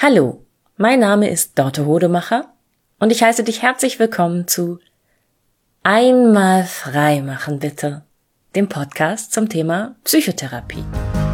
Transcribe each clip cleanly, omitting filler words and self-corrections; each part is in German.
Hallo, mein Name ist Dorte Hodemacher und ich heiße dich herzlich willkommen zu Einmal frei machen bitte, dem Podcast zum Thema Psychotherapie.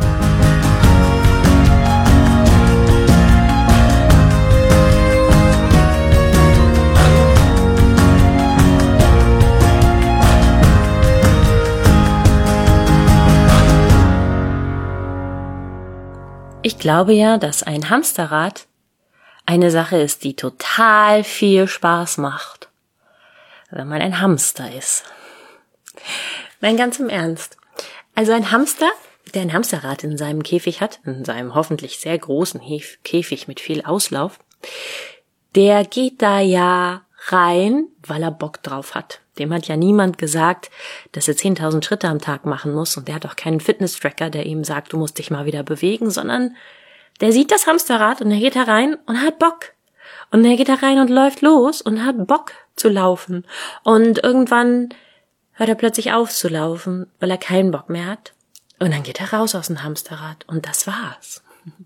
Ich glaube ja, dass ein Hamsterrad eine Sache ist, die total viel Spaß macht, wenn man ein Hamster ist. Nein, ganz im Ernst. Also ein Hamster, der ein Hamsterrad in seinem Käfig hat, in seinem hoffentlich sehr großen Käfig mit viel Auslauf, der geht da ja rein, weil er Bock drauf hat. Dem hat ja niemand gesagt, dass er 10.000 Schritte am Tag machen muss, und der hat auch keinen Fitness-Tracker, der ihm sagt, du musst dich mal wieder bewegen, sondern der sieht das Hamsterrad und er geht da rein und hat Bock. Und er geht da rein und läuft los und hat Bock zu laufen. Und irgendwann hört er plötzlich auf zu laufen, weil er keinen Bock mehr hat. Und dann geht er raus aus dem Hamsterrad und das war's.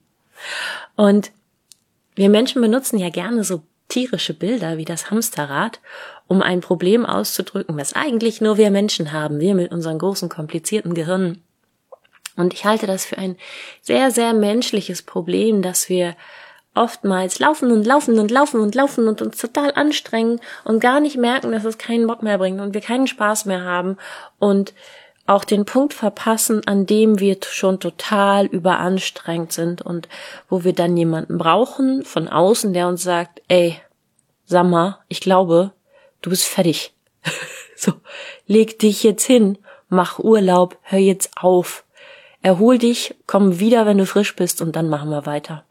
Und wir Menschen benutzen ja gerne so tierische Bilder wie das Hamsterrad, um ein Problem auszudrücken, was eigentlich nur wir Menschen haben, wir mit unseren großen, komplizierten Gehirnen. Und ich halte das für ein sehr, sehr menschliches Problem, dass wir oftmals laufen und uns total anstrengen und gar nicht merken, dass es keinen Bock mehr bringt und wir keinen Spaß mehr haben und auch den Punkt verpassen, an dem wir schon total überanstrengt sind und wo wir dann jemanden brauchen von außen, der uns sagt, ey, sag mal, ich glaube, du bist fertig. So, leg dich jetzt hin, mach Urlaub, hör jetzt auf, erhol dich, komm wieder, wenn du frisch bist und dann machen wir weiter.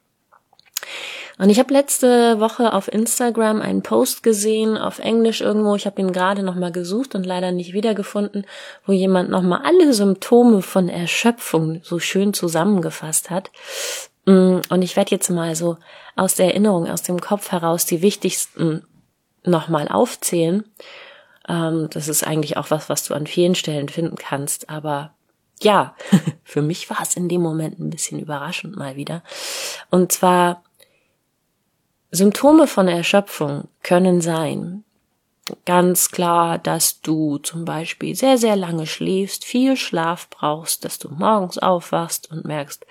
Und ich habe letzte Woche auf Instagram einen Post gesehen, auf Englisch irgendwo, ich habe ihn gerade nochmal gesucht und leider nicht wiedergefunden, wo jemand nochmal alle Symptome von Erschöpfung so schön zusammengefasst hat. Und ich werde jetzt mal so aus der Erinnerung, aus dem Kopf heraus die wichtigsten nochmal aufzählen. Das ist eigentlich auch was du an vielen Stellen finden kannst, aber ja, für mich war es in dem Moment ein bisschen überraschend mal wieder. Und zwar Symptome von Erschöpfung können sein, ganz klar, dass du zum Beispiel sehr, sehr lange schläfst, viel Schlaf brauchst, dass du morgens aufwachst und merkst,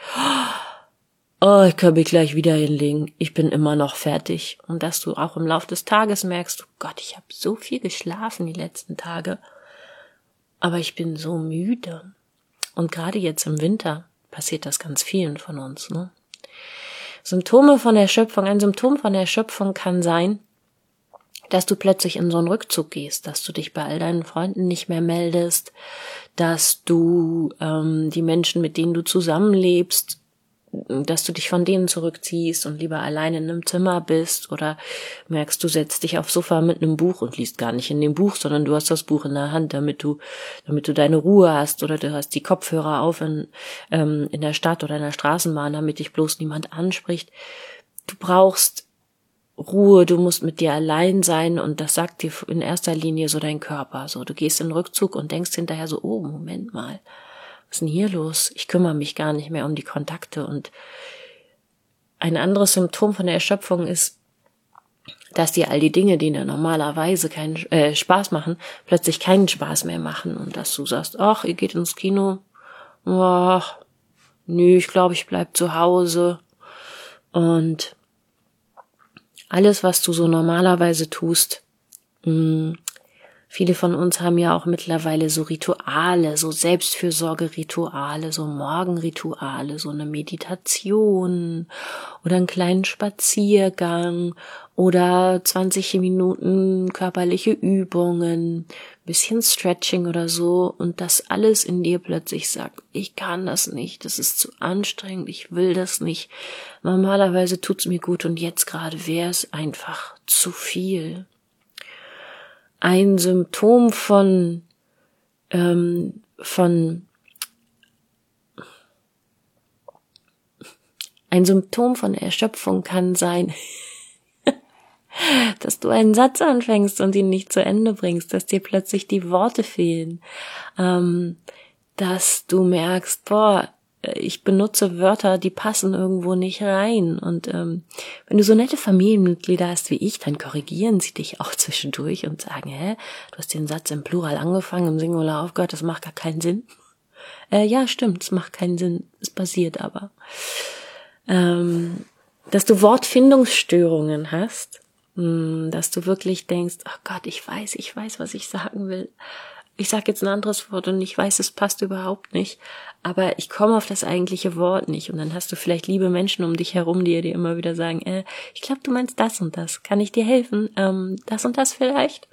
oh, ich kann mich gleich wieder hinlegen, ich bin immer noch fertig. Und dass du auch im Laufe des Tages merkst, oh Gott, ich habe so viel geschlafen die letzten Tage, aber ich bin so müde. Und gerade jetzt im Winter passiert das ganz vielen von uns, ne? Symptome von Erschöpfung. Ein Symptom von Erschöpfung kann sein, dass du plötzlich in so einen Rückzug gehst, dass du dich bei all deinen Freunden nicht mehr meldest, dass du die Menschen, mit denen du zusammenlebst, dass du dich von denen zurückziehst und lieber alleine in einem Zimmer bist, oder merkst, du setzt dich aufs Sofa mit einem Buch und liest gar nicht in dem Buch, sondern du hast das Buch in der Hand, damit du deine Ruhe hast, oder du hast die Kopfhörer auf in der Stadt oder in der Straßenbahn, damit dich bloß niemand anspricht. Du brauchst Ruhe, du musst mit dir allein sein, und das sagt dir in erster Linie so dein Körper. So, du gehst in den Rückzug und denkst hinterher so, oh, Moment mal, was ist denn hier los? Ich kümmere mich gar nicht mehr um die Kontakte. Und ein anderes Symptom von der Erschöpfung ist, dass dir all die Dinge, die dir normalerweise keinen Spaß machen, plötzlich keinen Spaß mehr machen. Und dass du sagst, ach, ihr geht ins Kino, ach, nö, ich glaube, ich bleib zu Hause. Und alles, was du so normalerweise tust, viele von uns haben ja auch mittlerweile so Rituale, so Selbstfürsorgerituale, so Morgenrituale, so eine Meditation oder einen kleinen Spaziergang oder 20 Minuten körperliche Übungen, bisschen Stretching oder so, und das alles in dir plötzlich sagt, ich kann das nicht, das ist zu anstrengend, ich will das nicht, normalerweise tut's mir gut und jetzt gerade wäre es einfach zu viel. Ein Symptom von Erschöpfung kann sein, dass du einen Satz anfängst und ihn nicht zu Ende bringst, dass dir plötzlich die Worte fehlen, dass du merkst, boah, ich benutze Wörter, die passen irgendwo nicht rein. Und wenn du so nette Familienmitglieder hast wie ich, dann korrigieren sie dich auch zwischendurch und sagen, du hast den Satz im Plural angefangen, im Singular aufgehört, das macht gar keinen Sinn. Ja, stimmt, es macht keinen Sinn, es passiert aber. Dass du Wortfindungsstörungen hast, dass du wirklich denkst, ach Gott, ich weiß, was ich sagen will. Ich sage jetzt ein anderes Wort und ich weiß, es passt überhaupt nicht, aber ich komme auf das eigentliche Wort nicht. Und dann hast du vielleicht liebe Menschen um dich herum, die dir immer wieder sagen, ich glaube, du meinst das und das. Kann ich dir helfen? Das und das vielleicht?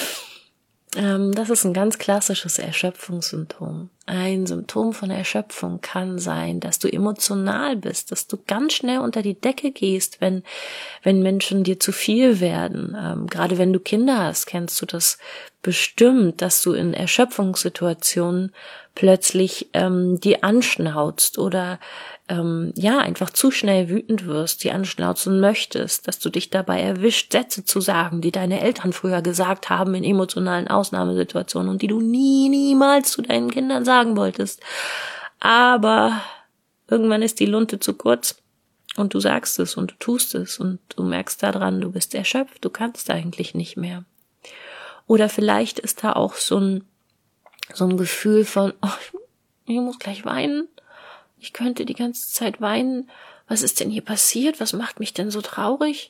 Das ist ein ganz klassisches Erschöpfungssymptom. Ein Symptom von Erschöpfung kann sein, dass du emotional bist, dass du ganz schnell unter die Decke gehst, wenn Menschen dir zu viel werden. Gerade wenn du Kinder hast, kennst du das bestimmt, dass du in Erschöpfungssituationen plötzlich die anschnauzt oder einfach zu schnell wütend wirst, die anschnauzen möchtest, dass du dich dabei erwischt, Sätze zu sagen, die deine Eltern früher gesagt haben in emotionalen Ausnahmesituationen und die du niemals zu deinen Kindern sagen wolltest. Aber irgendwann ist die Lunte zu kurz und du sagst es und du tust es und du merkst daran, du bist erschöpft, du kannst eigentlich nicht mehr. Oder vielleicht ist da auch so ein Gefühl von, ich muss gleich weinen. Ich könnte die ganze Zeit weinen. Was ist denn hier passiert? Was macht mich denn so traurig?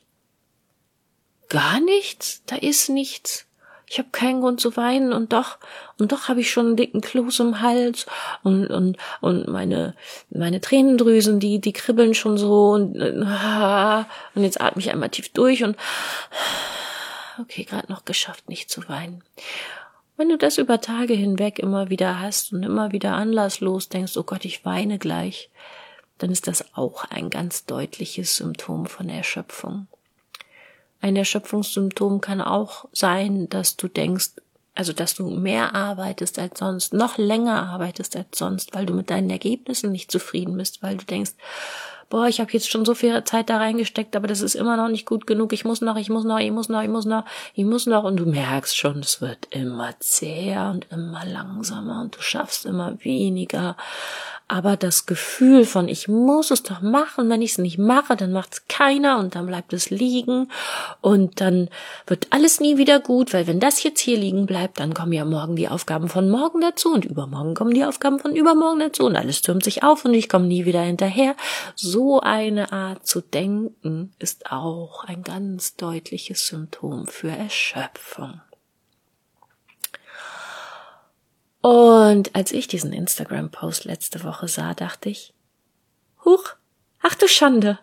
Gar nichts? Da ist nichts. Ich habe keinen Grund zu weinen und doch habe ich schon einen dicken Kloß im Hals und meine Tränendrüsen, die kribbeln schon so und jetzt atme ich einmal tief durch und okay, gerade noch geschafft, nicht zu weinen. Wenn du das über Tage hinweg immer wieder hast und immer wieder anlasslos denkst, oh Gott, ich weine gleich, dann ist das auch ein ganz deutliches Symptom von Erschöpfung. Ein Erschöpfungssymptom kann auch sein, dass du denkst, also dass du mehr arbeitest als sonst, noch länger arbeitest als sonst, weil du mit deinen Ergebnissen nicht zufrieden bist, weil du denkst, ich habe jetzt schon so viel Zeit da reingesteckt, aber das ist immer noch nicht gut genug, ich muss noch und du merkst schon, es wird immer zäher und immer langsamer und du schaffst immer weniger. Aber das Gefühl von, ich muss es doch machen, wenn ich es nicht mache, dann macht es keiner und dann bleibt es liegen und dann wird alles nie wieder gut, weil wenn das jetzt hier liegen bleibt, dann kommen ja morgen die Aufgaben von morgen dazu und übermorgen kommen die Aufgaben von übermorgen dazu und alles türmt sich auf und ich komme nie wieder hinterher. So eine Art zu denken ist auch ein ganz deutliches Symptom für Erschöpfung. Und als ich diesen Instagram-Post letzte Woche sah, dachte ich, huch, ach du Schande,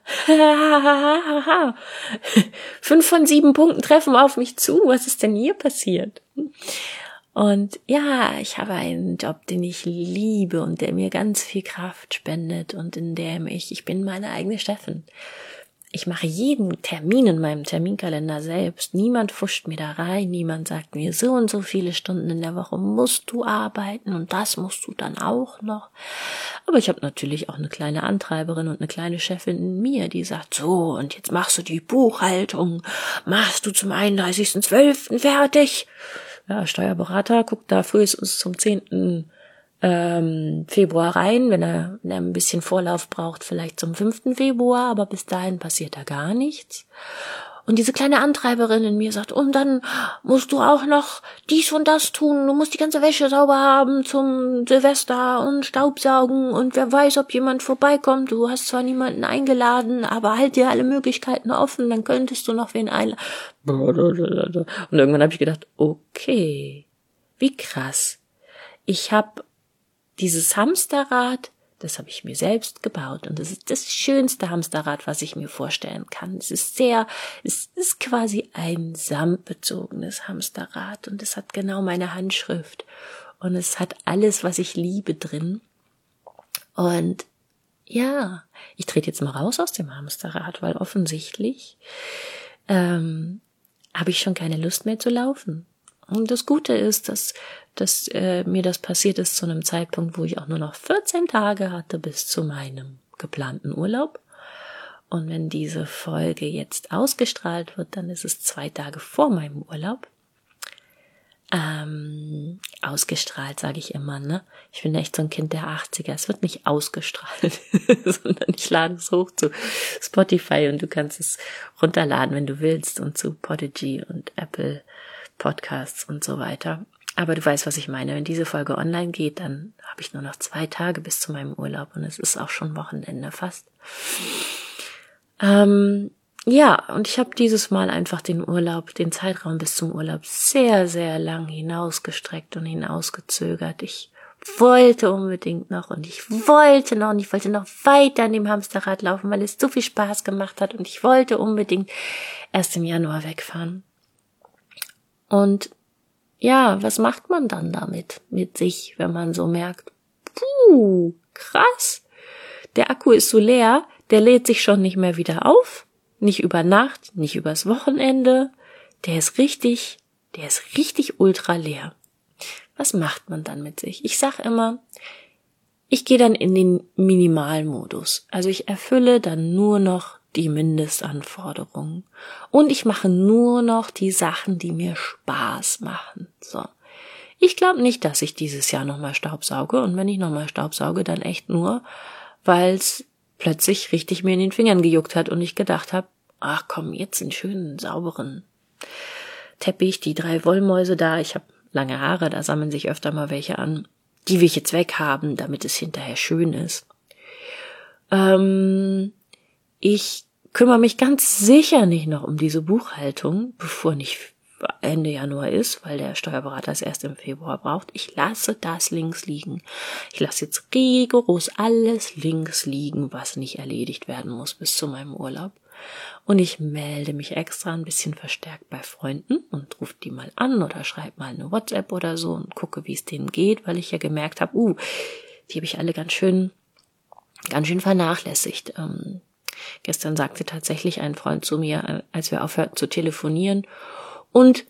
5 von 7 Punkten treffen auf mich zu, was ist denn hier passiert? Und ja, ich habe einen Job, den ich liebe und der mir ganz viel Kraft spendet und in dem ich bin meine eigene Chefin. Ich mache jeden Termin in meinem Terminkalender selbst. Niemand pfuscht mir da rein, niemand sagt mir, so und so viele Stunden in der Woche musst du arbeiten und das musst du dann auch noch. Aber ich habe natürlich auch eine kleine Antreiberin und eine kleine Chefin in mir, die sagt, so und jetzt machst du die Buchhaltung, machst du zum 31.12. fertig. Ja, Steuerberater guckt da frühestens zum 10. Februar rein, wenn er ein bisschen Vorlauf braucht, vielleicht zum 5. Februar, aber bis dahin passiert da gar nichts. Und diese kleine Antreiberin in mir sagt, und dann musst du auch noch dies und das tun, du musst die ganze Wäsche sauber haben zum Silvester und Staubsaugen und wer weiß, ob jemand vorbeikommt, du hast zwar niemanden eingeladen, aber halt dir alle Möglichkeiten offen, dann könntest du noch wen einladen. Und irgendwann habe ich gedacht, okay, wie krass. Ich habe dieses Hamsterrad, das habe ich mir selbst gebaut und das ist das schönste Hamsterrad, was ich mir vorstellen kann. Es ist quasi ein samtbezogenes Hamsterrad und es hat genau meine Handschrift und es hat alles, was ich liebe drin. Und ja, ich trete jetzt mal raus aus dem Hamsterrad, weil offensichtlich habe ich schon keine Lust mehr zu laufen. Und das Gute ist, dass mir das passiert ist zu einem Zeitpunkt, wo ich auch nur noch 14 Tage hatte bis zu meinem geplanten Urlaub. Und wenn diese Folge jetzt ausgestrahlt wird, dann ist es 2 Tage vor meinem Urlaub. ausgestrahlt, sage ich immer, ne? Ich bin echt so ein Kind der 80er. Es wird nicht ausgestrahlt, sondern ich lade es hoch zu Spotify und du kannst es runterladen, wenn du willst, und zu Podigy und Apple Podcasts und so weiter. Aber du weißt, was ich meine. Wenn diese Folge online geht, dann habe ich nur noch 2 Tage bis zu meinem Urlaub und es ist auch schon Wochenende fast. Ja, und ich habe dieses Mal einfach den Zeitraum bis zum Urlaub sehr, sehr lang hinausgestreckt und hinausgezögert. Ich wollte unbedingt noch und ich wollte noch weiter an dem Hamsterrad laufen, weil es so viel Spaß gemacht hat und ich wollte unbedingt erst im Januar wegfahren. Und ja, was macht man dann damit mit sich, wenn man so merkt, krass, der Akku ist so leer, der lädt sich schon nicht mehr wieder auf. Nicht über Nacht, nicht übers Wochenende. Der ist richtig ultra leer. Was macht man dann mit sich? Ich sag immer, ich gehe dann in den Minimalmodus. Also ich erfülle dann nur noch die Mindestanforderungen. Und ich mache nur noch die Sachen, die mir Spaß machen. So. Ich glaube nicht, dass ich dieses Jahr nochmal staubsauge. Und wenn ich nochmal staubsauge, dann echt nur, weil es plötzlich richtig mir in den Fingern gejuckt hat und ich gedacht habe, ach komm, jetzt einen schönen, sauberen Teppich, die 3 Wollmäuse da, ich habe lange Haare, da sammeln sich öfter mal welche an, die will ich jetzt weghaben, damit es hinterher schön ist. Ich kümmere mich ganz sicher nicht noch um diese Buchhaltung, bevor nicht Ende Januar ist, weil der Steuerberater es erst im Februar braucht. Ich lasse das links liegen. Ich lasse jetzt rigoros alles links liegen, was nicht erledigt werden muss bis zu meinem Urlaub. Und ich melde mich extra ein bisschen verstärkt bei Freunden und rufe die mal an oder schreibe mal eine WhatsApp oder so und gucke, wie es denen geht, weil ich ja gemerkt habe, die habe ich alle ganz schön vernachlässigt. Gestern sagte tatsächlich ein Freund zu mir, als wir aufhörten zu telefonieren, und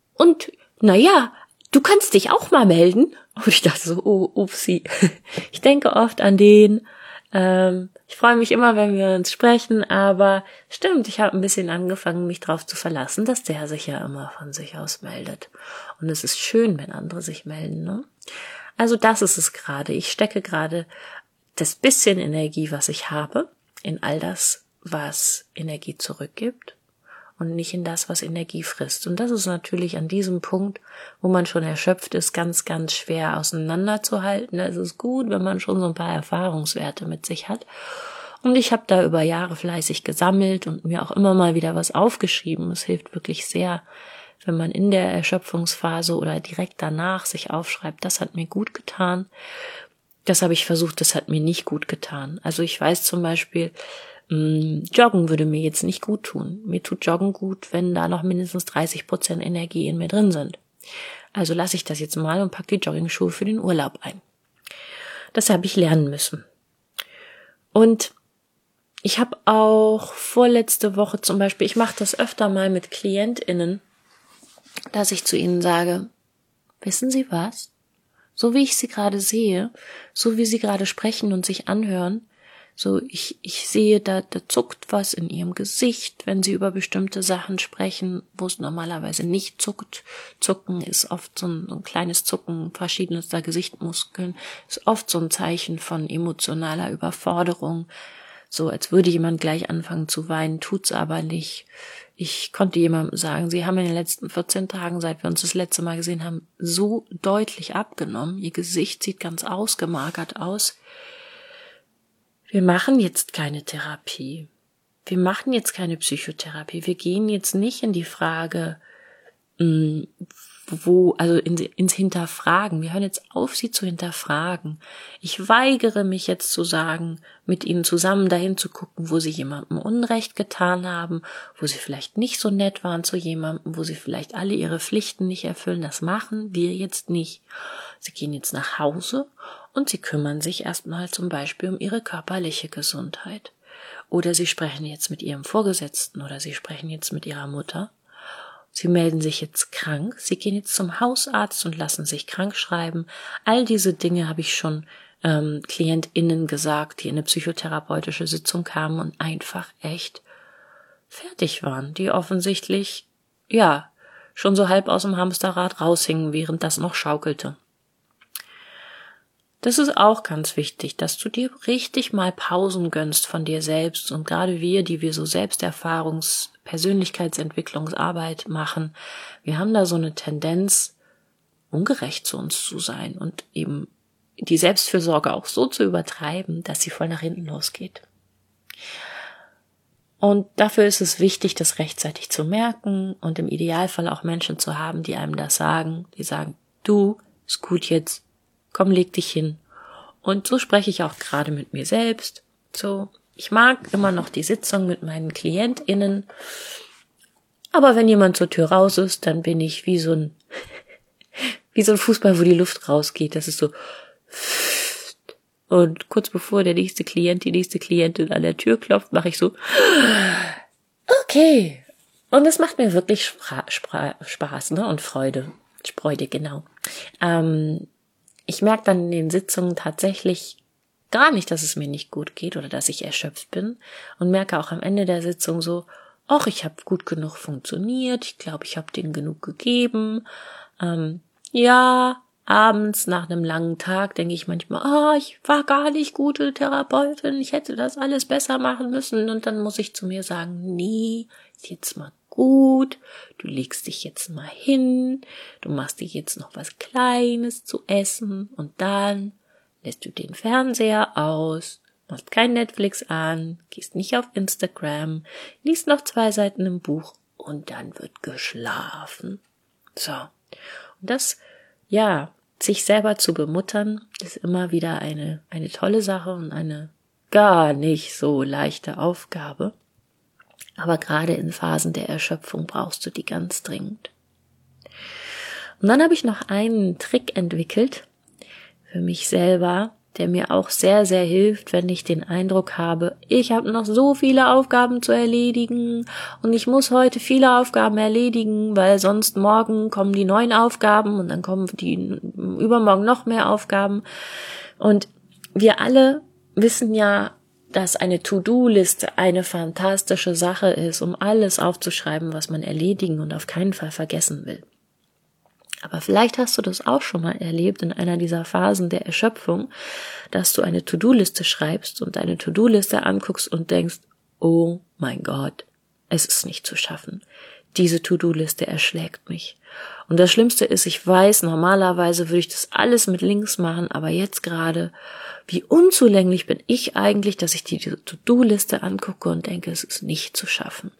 naja, du kannst dich auch mal melden. Und ich dachte so, upsi. Ich denke oft an den. Ich freue mich immer, wenn wir uns sprechen, aber stimmt, ich habe ein bisschen angefangen, mich darauf zu verlassen, dass der sich ja immer von sich aus meldet. Und es ist schön, wenn andere sich melden, ne? Also das ist es gerade. Ich stecke gerade das bisschen Energie, was ich habe, in all das, was Energie zurückgibt. Und nicht in das, was Energie frisst. Und das ist natürlich an diesem Punkt, wo man schon erschöpft ist, ganz, ganz schwer auseinanderzuhalten. Da ist es gut, wenn man schon so ein paar Erfahrungswerte mit sich hat. Und ich habe da über Jahre fleißig gesammelt und mir auch immer mal wieder was aufgeschrieben. Es hilft wirklich sehr, wenn man in der Erschöpfungsphase oder direkt danach sich aufschreibt, das hat mir gut getan. Das habe ich versucht, das hat mir nicht gut getan. Also ich weiß zum Beispiel, Joggen würde mir jetzt nicht gut tun. Mir tut Joggen gut, wenn da noch mindestens 30% Energie in mir drin sind. Also lasse ich das jetzt mal und packe die Joggingschuhe für den Urlaub ein. Das habe ich lernen müssen. Und ich habe auch vorletzte Woche zum Beispiel, ich mache das öfter mal mit KlientInnen, dass ich zu ihnen sage, wissen Sie was? So wie ich sie gerade sehe, so wie sie gerade sprechen und sich anhören, so, ich sehe, da zuckt was in ihrem Gesicht, wenn sie über bestimmte Sachen sprechen, wo es normalerweise nicht zuckt. Zucken ist oft so ein kleines Zucken verschiedenster Gesichtmuskeln, ist oft so ein Zeichen von emotionaler Überforderung. So, als würde jemand gleich anfangen zu weinen, tut's aber nicht. Ich konnte jemandem sagen, Sie haben in den letzten 14 Tagen, seit wir uns das letzte Mal gesehen haben, so deutlich abgenommen. Ihr Gesicht sieht ganz ausgemagert aus. Wir machen jetzt keine Therapie. Wir machen jetzt keine Psychotherapie. Wir gehen jetzt nicht in die Frage, ins Hinterfragen. Wir hören jetzt auf, sie zu hinterfragen. Ich weigere mich jetzt zu sagen, mit ihnen zusammen dahin zu gucken, wo sie jemandem Unrecht getan haben, wo sie vielleicht nicht so nett waren zu jemandem, wo sie vielleicht alle ihre Pflichten nicht erfüllen. Das machen wir jetzt nicht. Sie gehen jetzt nach Hause und sie kümmern sich erstmal zum Beispiel um ihre körperliche Gesundheit. Oder sie sprechen jetzt mit ihrem Vorgesetzten oder sie sprechen jetzt mit ihrer Mutter. Sie melden sich jetzt krank, sie gehen jetzt zum Hausarzt und lassen sich krank schreiben. All diese Dinge habe ich schon KlientInnen gesagt, die in eine psychotherapeutische Sitzung kamen und einfach echt fertig waren, die offensichtlich, schon so halb aus dem Hamsterrad raushingen, während das noch schaukelte. Das ist auch ganz wichtig, dass du dir richtig mal Pausen gönnst von dir selbst. Und gerade wir, die wir so Persönlichkeitsentwicklungsarbeit machen, wir haben da so eine Tendenz, ungerecht zu uns zu sein und eben die Selbstfürsorge auch so zu übertreiben, dass sie voll nach hinten losgeht. Und dafür ist es wichtig, das rechtzeitig zu merken und im Idealfall auch Menschen zu haben, die einem das sagen, die sagen, du, ist gut jetzt, komm, leg dich hin. Und so spreche ich auch gerade mit mir selbst. So, ich mag immer noch die Sitzung mit meinen KlientInnen, aber wenn jemand zur Tür raus ist, dann bin ich wie so ein Fußball, wo die Luft rausgeht. Das ist so. Und kurz bevor der nächste Klient, die nächste Klientin an der Tür klopft, mache ich so, okay. Und es macht mir wirklich Spaß, ne? Und Freude, genau. Ich merke dann in den Sitzungen tatsächlich gar nicht, dass es mir nicht gut geht oder dass ich erschöpft bin und merke auch am Ende der Sitzung so, ach, ich habe gut genug funktioniert, ich glaube, ich habe denen genug gegeben. Ja, abends nach einem langen Tag denke ich manchmal, ich war gar nicht gute Therapeutin, ich hätte das alles besser machen müssen. Und dann muss ich zu mir sagen, nee, ist jetzt mal gut, du legst dich jetzt mal hin, du machst dir jetzt noch was Kleines zu essen und dann lässt du den Fernseher aus, machst kein Netflix an, gehst nicht auf Instagram, liest noch 2 Seiten im Buch und dann wird geschlafen. So. Und das, sich selber zu bemuttern, ist immer wieder eine tolle Sache und eine gar nicht so leichte Aufgabe. Aber gerade in Phasen der Erschöpfung brauchst du die ganz dringend. Und dann habe ich noch einen Trick entwickelt für mich selber, der mir auch sehr, sehr hilft, wenn ich den Eindruck habe, ich habe noch so viele Aufgaben zu erledigen und ich muss heute viele Aufgaben erledigen, weil sonst morgen kommen die neuen Aufgaben und dann kommen die übermorgen noch mehr Aufgaben. Und wir alle wissen ja, dass eine To-Do-Liste eine fantastische Sache ist, um alles aufzuschreiben, was man erledigen und auf keinen Fall vergessen will. Aber vielleicht hast du das auch schon mal erlebt in einer dieser Phasen der Erschöpfung, dass du eine To-Do-Liste schreibst und deine To-Do-Liste anguckst und denkst, oh mein Gott, es ist nicht zu schaffen. Diese To-Do-Liste erschlägt mich. Und das Schlimmste ist, ich weiß, normalerweise würde ich das alles mit links machen, aber jetzt gerade, wie unzulänglich bin ich eigentlich, dass ich die To-Do-Liste angucke und denke, es ist nicht zu schaffen.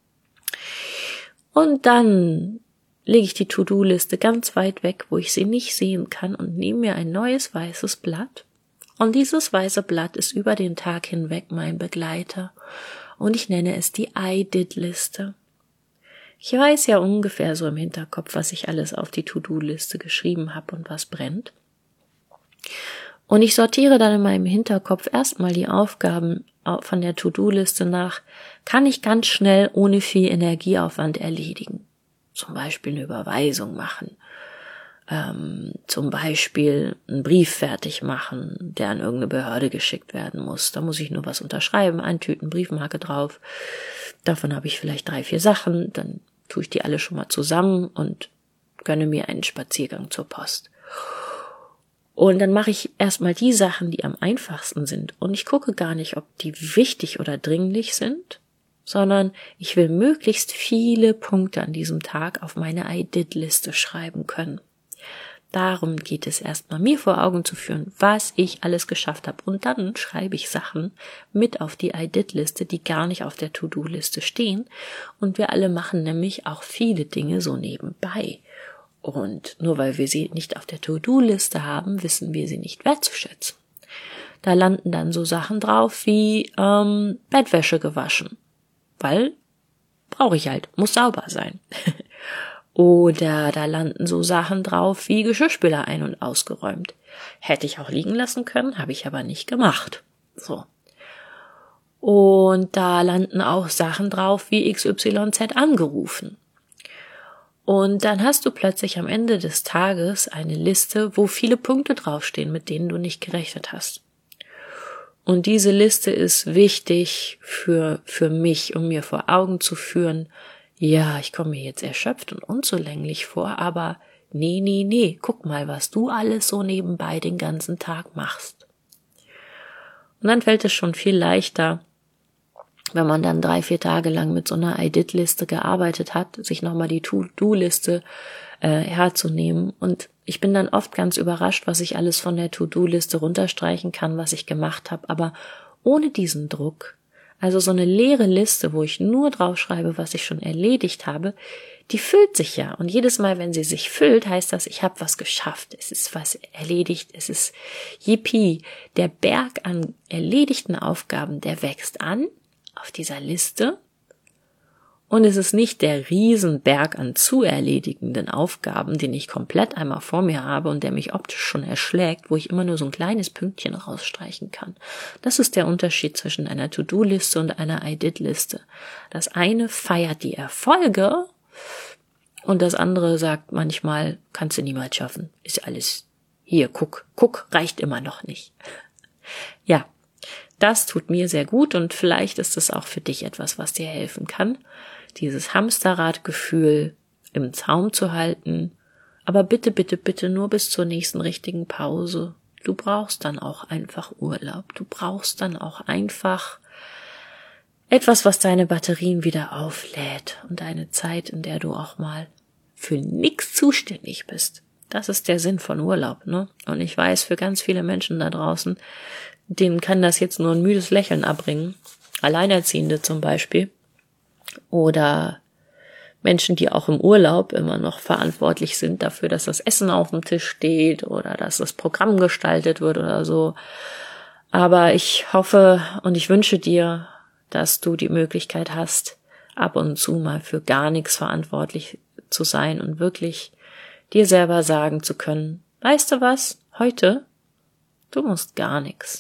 Und dann lege ich die To-Do-Liste ganz weit weg, wo ich sie nicht sehen kann und nehme mir ein neues weißes Blatt. Und dieses weiße Blatt ist über den Tag hinweg mein Begleiter und ich nenne es die I-Did-Liste. Ich weiß ja ungefähr so im Hinterkopf, was ich alles auf die To-Do-Liste geschrieben habe und was brennt. Und ich sortiere dann in meinem Hinterkopf erstmal die Aufgaben von der To-Do-Liste nach, kann ich ganz schnell ohne viel Energieaufwand erledigen. Zum Beispiel eine Überweisung machen, zum Beispiel einen Brief fertig machen, der an irgendeine Behörde geschickt werden muss. Da muss ich nur was unterschreiben, eintüten, Briefmarke drauf. Davon habe ich vielleicht 3, 4 Sachen, dann tue ich die alle schon mal zusammen und gönne mir einen Spaziergang zur Post. Und dann mache ich erstmal die Sachen, die am einfachsten sind. Und ich gucke gar nicht, ob die wichtig oder dringlich sind, sondern ich will möglichst viele Punkte an diesem Tag auf meine I-Did-Liste schreiben können. Darum geht es erstmal, mir vor Augen zu führen, was ich alles geschafft habe. Und dann schreibe ich Sachen mit auf die I-Did-Liste, die gar nicht auf der To-Do-Liste stehen. Und wir alle machen nämlich auch viele Dinge so nebenbei. Und nur weil wir sie nicht auf der To-Do-Liste haben, wissen wir sie nicht wertzuschätzen. Da landen dann so Sachen drauf wie Bettwäsche gewaschen. Weil brauche ich halt, muss sauber sein. Oder da landen so Sachen drauf wie Geschirrspüler ein- und ausgeräumt. Hätte ich auch liegen lassen können, habe ich aber nicht gemacht. So. Und da landen auch Sachen drauf wie XYZ angerufen. Und dann hast du plötzlich am Ende des Tages eine Liste, wo viele Punkte draufstehen, mit denen du nicht gerechnet hast. Und diese Liste ist wichtig für mich, um mir vor Augen zu führen, ja, ich komme mir jetzt erschöpft und unzulänglich vor, aber nee, guck mal, was du alles so nebenbei den ganzen Tag machst. Und dann fällt es schon viel leichter, wenn man dann 3-4 Tage lang mit so einer I-Did-Liste gearbeitet hat, sich nochmal die To-Do-Liste herzunehmen. Und ich bin dann oft ganz überrascht, was ich alles von der To-Do-Liste runterstreichen kann, was ich gemacht habe. Aber ohne diesen Druck, also so eine leere Liste, wo ich nur draufschreibe, was ich schon erledigt habe, die füllt sich ja. Und jedes Mal, wenn sie sich füllt, heißt das, ich habe was geschafft. Es ist was erledigt. Es ist yippie. Der Berg an erledigten Aufgaben, der wächst an auf dieser Liste. Und es ist nicht der Riesenberg an zu erledigenden Aufgaben, den ich komplett einmal vor mir habe und der mich optisch schon erschlägt, wo ich immer nur so ein kleines Pünktchen rausstreichen kann. Das ist der Unterschied zwischen einer To-Do-Liste und einer I-Did-Liste. Das eine feiert die Erfolge und das andere sagt manchmal, kannst du niemals schaffen, ist alles hier, guck, reicht immer noch nicht. Ja, das tut mir sehr gut und vielleicht ist es auch für dich etwas, was dir helfen kann, dieses Hamsterradgefühl im Zaum zu halten. Aber bitte, bitte, bitte nur bis zur nächsten richtigen Pause. Du brauchst dann auch einfach Urlaub. Du brauchst dann auch einfach etwas, was deine Batterien wieder auflädt und eine Zeit, in der du auch mal für nichts zuständig bist. Das ist der Sinn von Urlaub, ne? Und ich weiß, für ganz viele Menschen da draußen, denen kann das jetzt nur ein müdes Lächeln abbringen. Alleinerziehende zum Beispiel. Oder Menschen, die auch im Urlaub immer noch verantwortlich sind dafür, dass das Essen auf dem Tisch steht oder dass das Programm gestaltet wird oder so. Aber ich hoffe und ich wünsche dir, dass du die Möglichkeit hast, ab und zu mal für gar nichts verantwortlich zu sein und wirklich dir selber sagen zu können, weißt du was, heute, du musst gar nichts.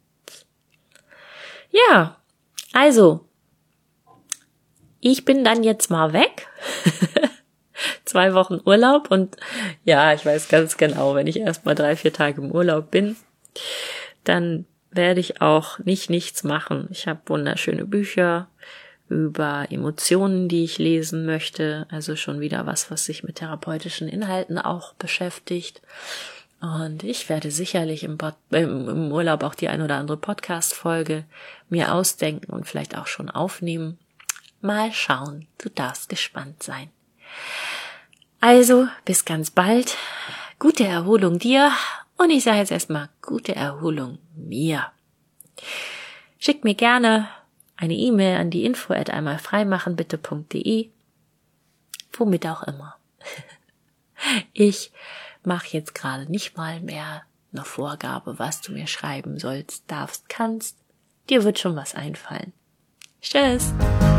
Ja, also, ich bin dann jetzt mal weg. 2 Wochen Urlaub und ja, ich weiß ganz genau, wenn ich erst mal 3-4 Tage im Urlaub bin, dann werde ich auch nichts machen. Ich habe wunderschöne Bücher über Emotionen, die ich lesen möchte. Also schon wieder was sich mit therapeutischen Inhalten auch beschäftigt. Und ich werde sicherlich im Urlaub auch die ein oder andere Podcast-Folge mir ausdenken und vielleicht auch schon aufnehmen. Mal schauen, du darfst gespannt sein. Also, bis ganz bald. Gute Erholung dir und ich sage jetzt erstmal gute Erholung mir. Schick mir gerne eine E-Mail an die info@einmalfreimachenbitte.de, womit auch immer. Ich mache jetzt gerade nicht mal mehr eine Vorgabe, was du mir schreiben sollst, darfst, kannst. Dir wird schon was einfallen. Tschüss!